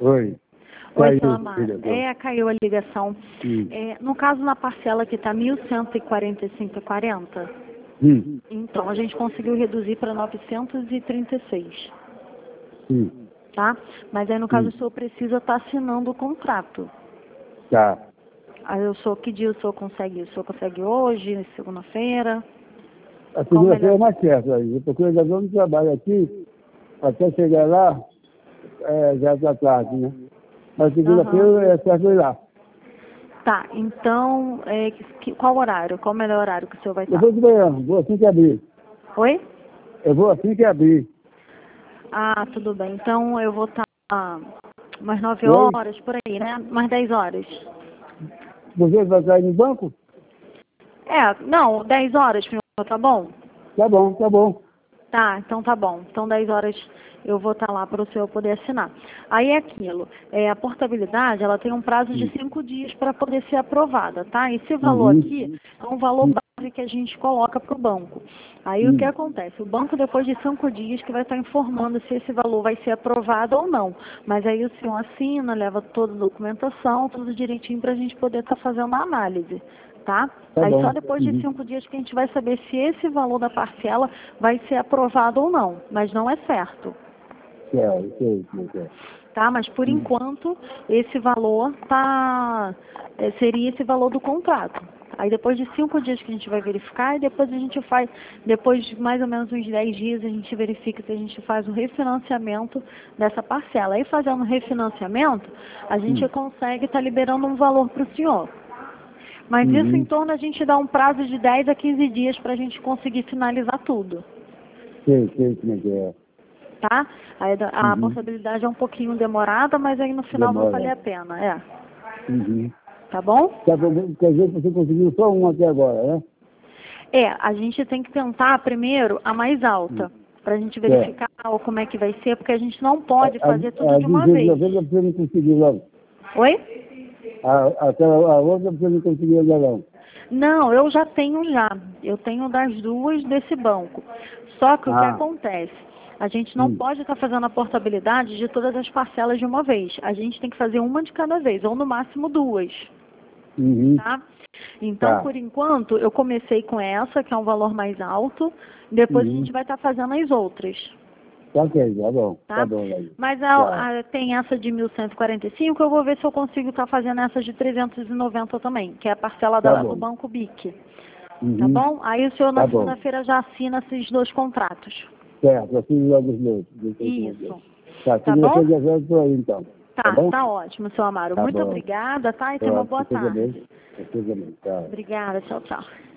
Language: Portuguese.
Oi. Oi, Caiu, seu Amaro. filha. Caiu a ligação. Hum. No caso, na parcela que está 1.145,40, então a gente conseguiu reduzir para 936, tá? Mas aí, no caso, o senhor precisa estar assinando o contrato. Tá. Aí o senhor, que dia o senhor consegue? O senhor consegue hoje, segunda-feira? A segunda-feira é mais certo aí, porque eu ainda dou um trabalho aqui, até chegar lá, já está tarde, né? Mas segunda-feira é certo ir lá. Tá, então, qual horário? Qual o melhor horário que o senhor vai estar? Eu vou de manhã, vou assim que abrir. Oi? Eu vou assim que abrir. Ah, tudo bem. Então eu vou estar umas 9 Oi? horas, por aí, né? Umas 10 horas. Você vai sair no banco? Não, 10 horas, senhor, tá bom? Tá bom, tá bom. Tá, então tá bom. Então 10 horas eu vou estar lá para o senhor poder assinar. Aí é aquilo, a portabilidade, ela tem um prazo de 5 dias para poder ser aprovada, tá? Esse valor aqui é um valor base que a gente coloca para o banco. Aí o que acontece? O banco, depois de 5 dias, que vai estar informando se esse valor vai ser aprovado ou não. Mas aí o senhor assina, leva toda a documentação, tudo direitinho para a gente poder estar fazendo a análise. Tá? Aí bom. só depois de 5 dias que a gente vai saber se esse valor da parcela vai ser aprovado ou não, mas não é certo. Sei. Tá? Mas por enquanto esse valor seria esse valor do contrato. Aí depois de 5 dias que a gente vai verificar, e depois a gente faz, depois de mais ou menos uns 10 dias, a gente verifica se a gente faz o refinanciamento dessa parcela. Aí fazendo o refinanciamento, a gente consegue estar liberando um valor para o senhor. Mas isso em torno a gente dá um prazo de 10 a 15 dias para a gente conseguir finalizar tudo. Sei como é que é. Tá? Aí a possibilidade é um pouquinho demorada, mas aí no final vai valer a pena. Tá bom? Quer dizer que você conseguiu só um até agora, né? A gente tem que tentar primeiro a mais alta, para a gente verificar como é que vai ser, porque a gente não pode fazer tudo de uma vez. Você não conseguiu logo. Oi? A outra você não conseguiu ainda não. Não, eu já tenho já. Eu tenho das duas desse banco. Só que o que acontece? A gente não pode estar fazendo a portabilidade de todas as parcelas de uma vez. A gente tem que fazer uma de cada vez, ou no máximo 2. Tá? Então, por enquanto, eu comecei com essa, que é um valor mais alto. Depois a gente vai estar fazendo as outras. Tá bom. Tá? Tá bom, aí. Mas tem essa de 1.145, eu vou ver se eu consigo estar fazendo essa de 390 também, que é a parcela do Banco BIC. Tá bom? Aí o senhor na segunda-feira já assina esses 2 contratos. Certo, assino logo os meus. Isso. Tá bom? Já vejo por aí então. Tá ótimo, seu Amaro. Muito obrigada, tá? E tenha uma boa tarde. Tá. Obrigada, tchau.